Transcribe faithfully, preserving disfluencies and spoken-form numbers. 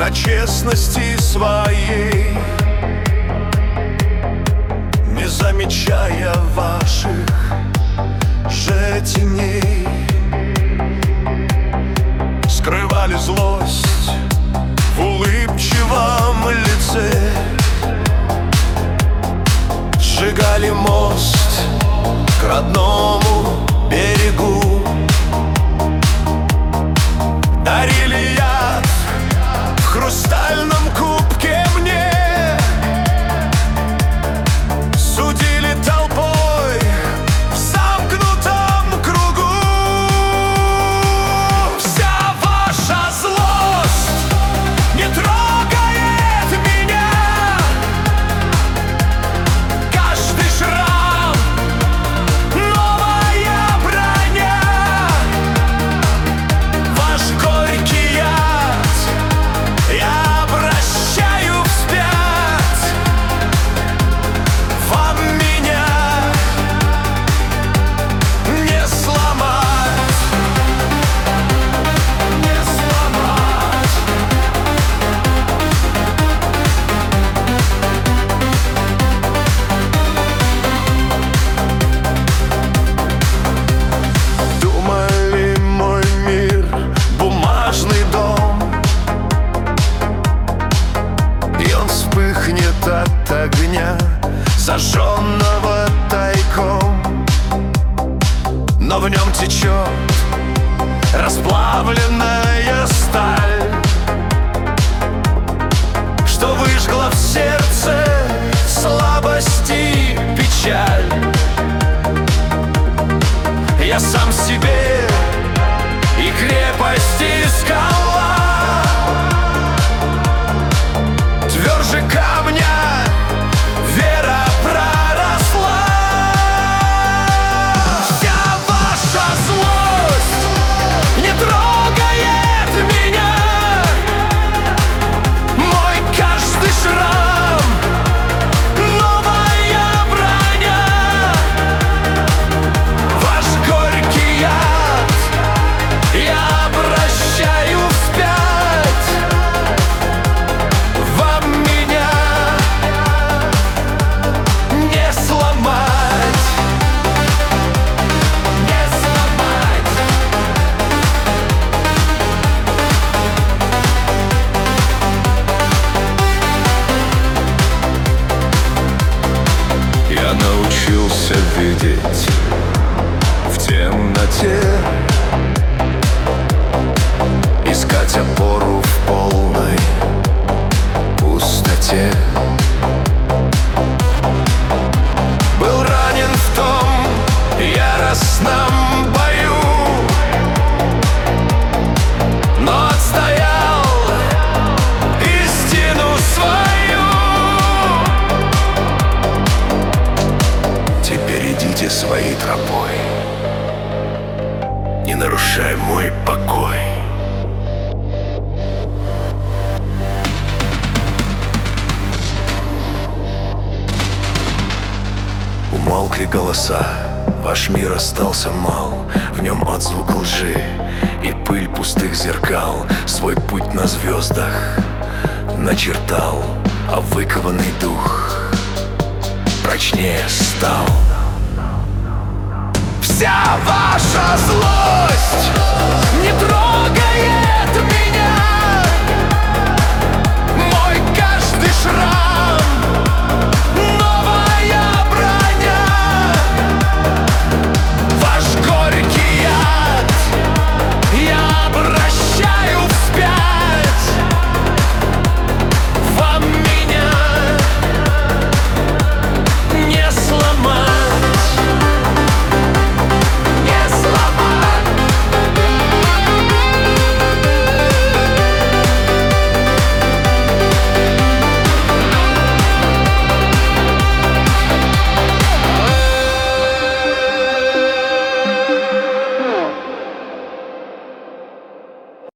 на честности своей, не замечая ваших же теней. Скрывали злость в улыбчивом лице, сжигали мост к родному берегу, дарили яд в хрустальном кубке мне, судили толпой в замкнутом кругу. Вся ваша злость не трогает меня, каждый шрам — новая броня. Ваш горький яд я обращаю вспять. Вам меня не сломать, не сломать. Думали, мой мир — бумажный дом, и он вспыхнет от огня, зажженного тайком. Но в нем течет расплавленная сталь, что выжгла в сердце слабость и печаль. Я сам себе и крепость, и скала, тверже камня вера проросла. Вся ваша злость не трогает меня, мой каждый шрам — новая броня. Ваш горький яд я обращаю вспять. Вам меня не сломать, не сломать. Я научился видеть в темноте, искать опору в полной пустоте. Был ранен в том яростном бою, но отстоял истину свою. Теперь идите своей тропой, не нарушай мой покой. Умолкли голоса, ваш мир остался мал, в нем отзвук лжи и пыль пустых зеркал. Свой путь на звездах начертал, а выкованный дух прочнее стал. Вся ваша злость